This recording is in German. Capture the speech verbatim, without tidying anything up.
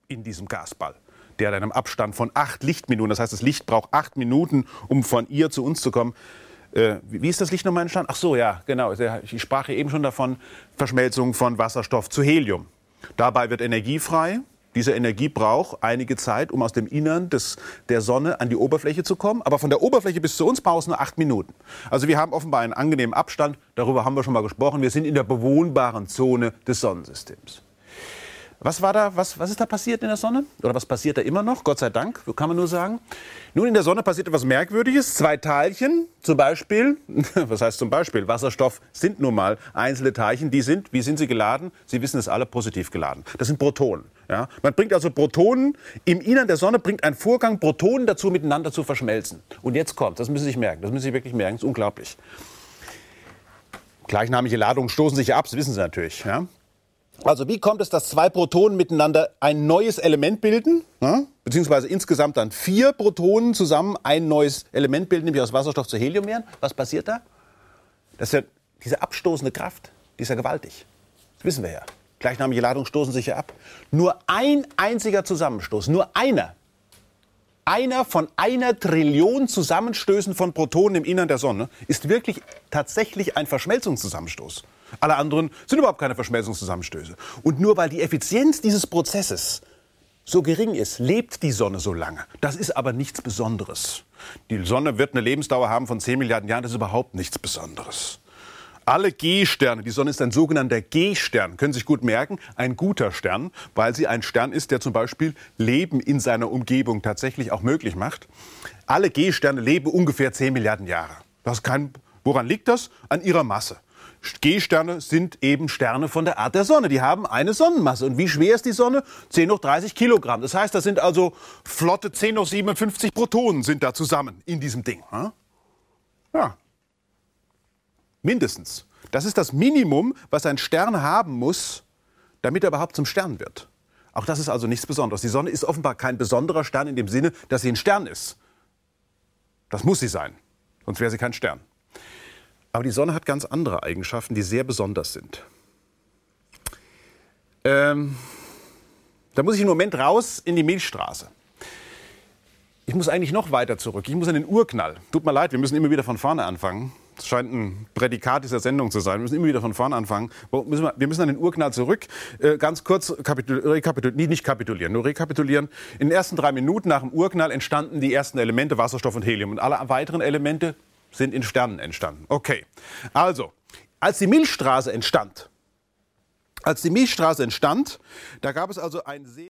in diesem Gasball. Der hat einen Abstand von acht Lichtminuten. Das heißt, das Licht braucht acht Minuten, um von ihr zu uns zu kommen. Äh, wie ist das Licht nochmal entstanden? Ach so, ja, genau. Ich sprach ja eben schon davon, Verschmelzung von Wasserstoff zu Helium. Dabei wird Energie frei. Diese Energie braucht einige Zeit, um aus dem Innern des, der Sonne an die Oberfläche zu kommen. Aber von der Oberfläche bis zu uns braucht es nur acht Minuten. Also wir haben offenbar einen angenehmen Abstand. Darüber haben wir schon mal gesprochen. Wir sind in der bewohnbaren Zone des Sonnensystems. Was war da, was, was ist da passiert in der Sonne? Oder was passiert da immer noch? Gott sei Dank, so kann man nur sagen. Nun, in der Sonne passiert etwas Merkwürdiges. Zwei Teilchen, zum Beispiel, was heißt zum Beispiel? Wasserstoff sind nun mal einzelne Teilchen. Die sind, wie sind sie geladen? Sie wissen es alle, positiv geladen. Das sind Protonen. Ja? Man bringt also Protonen, im Innern der Sonne bringt ein Vorgang Protonen dazu, miteinander zu verschmelzen. Und jetzt kommt, das müssen Sie sich merken, das müssen Sie wirklich merken, das ist unglaublich. Gleichnamige Ladungen stoßen sich ab, das wissen Sie natürlich. Ja? Also wie kommt es, dass zwei Protonen miteinander ein neues Element bilden, ja? Beziehungsweise insgesamt dann vier Protonen zusammen ein neues Element bilden, nämlich aus Wasserstoff zu Helium werden? Was passiert da? Das ist ja diese abstoßende Kraft, die ist ja gewaltig. Das wissen wir ja. Gleichnamige Ladungen stoßen sich ja ab. Nur ein einziger Zusammenstoß, nur einer, einer von einer Trillion Zusammenstößen von Protonen im Innern der Sonne ist wirklich tatsächlich ein Verschmelzungszusammenstoß. Alle anderen sind überhaupt keine Verschmelzungszusammenstöße. Und nur weil die Effizienz dieses Prozesses so gering ist, lebt die Sonne so lange. Das ist aber nichts Besonderes. Die Sonne wird eine Lebensdauer haben von zehn Milliarden Jahren. Das ist überhaupt nichts Besonderes. Alle G-Sterne, die Sonne ist ein sogenannter G-Stern, können sich gut merken, ein guter Stern, weil sie ein Stern ist, der zum Beispiel Leben in seiner Umgebung tatsächlich auch möglich macht. Alle G-Sterne leben ungefähr zehn Milliarden Jahre. Das ist kein, woran liegt das? An ihrer Masse. G-Sterne sind eben Sterne von der Art der Sonne. Die haben eine Sonnenmasse. Und wie schwer ist die Sonne? zehn hoch dreißig Kilogramm. Das heißt, das sind also flotte zehn hoch siebenundfünfzig Protonen sind da zusammen in diesem Ding. Ja. Mindestens. Das ist das Minimum, was ein Stern haben muss, damit er überhaupt zum Stern wird. Auch das ist also nichts Besonderes. Die Sonne ist offenbar kein besonderer Stern in dem Sinne, dass sie ein Stern ist. Das muss sie sein. Sonst wäre sie kein Stern. Aber die Sonne hat ganz andere Eigenschaften, die sehr besonders sind. Ähm, da muss ich einen Moment raus in die Milchstraße. Ich muss eigentlich noch weiter zurück. Ich muss an den Urknall. Tut mir leid, wir müssen immer wieder von vorne anfangen. Das scheint ein Prädikat dieser Sendung zu sein. Wir müssen immer wieder von vorne anfangen. Wir müssen an den Urknall zurück. Äh, ganz kurz rekapitulieren, nicht kapitulieren, nur rekapitulieren. In den ersten drei Minuten nach dem Urknall entstanden die ersten Elemente Wasserstoff und Helium. Und alle weiteren Elemente sind in Sternen entstanden. Okay, also, als die Milchstraße entstand, als die Milchstraße entstand, da gab es also ein sehr